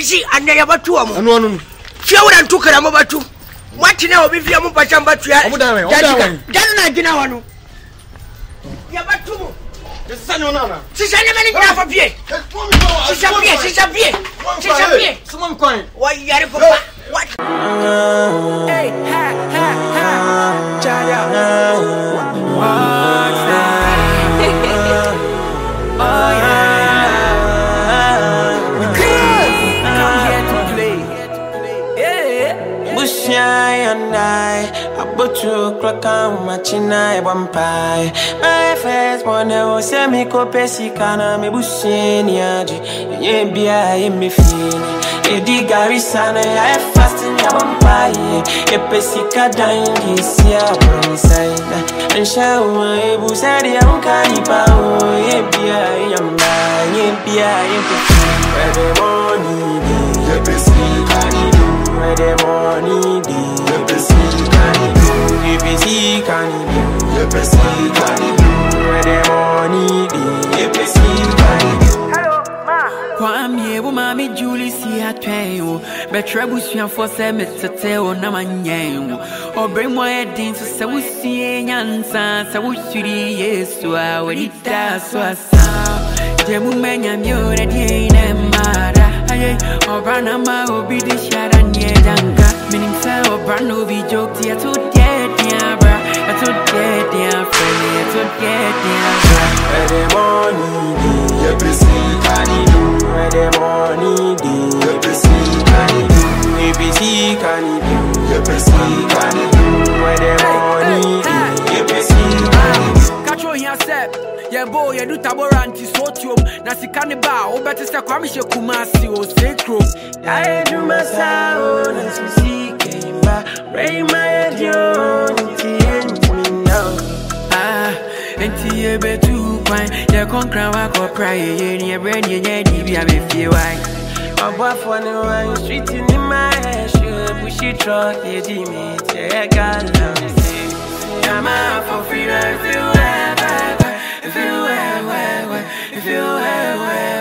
Missy and they about 2 and one. Shower and took her about 2. What now if you are Mupachamba? Janna, Yabatu. The son of Nana. She's a half of ye. She's a beer. Someone crying. Why, Yariko? What? Hey, ha, Chaya. What's that? Oh, yeah. Come here to play. Yeah. Bushy and I put 2 o'clock on my china vampire. My first one was semi copesicana, me bushy niaji. Yeah, be I me feeling. Edi Garisana, I fast in your vampire. A pesica dying this year, one side. And show my busadi, I'm canipa. Yeah, I am mine. Yeah, I am where the money, the pesica, where the money, the pesica, the pesica, the pesica, where the money, the pesica. Kwame Mami Julie see her train, but Trebusian for 7 to tell Naman or bring my head into Sawusi and Sans, Sawusi, yes, to our Ita, so I saw Jemuman, you're a DNA, Mara, or Branama, or be the Shadan Yedanga, meaning so, Brano be joked here to get dear, I told get dear, friend, I told get dear, the morning, the pesica. Where the money do, the PC can do, the PC can do, the PC can do, where the money do, the PC can do. Catch on yourself, yeah boy, you do taboranti sotium, Nasi Cannibal, or better say Kwamisha Kumasi or Sacro. I do my sound, and Susi came back, Ray my head, you know. And you bet too fine, you can't cry or cry, your brain, you be a few white. My wife on the wine street in my head, bushy truck, you Jimmy, I got love. I'm out for free, if you ever, if you ever, if you ever.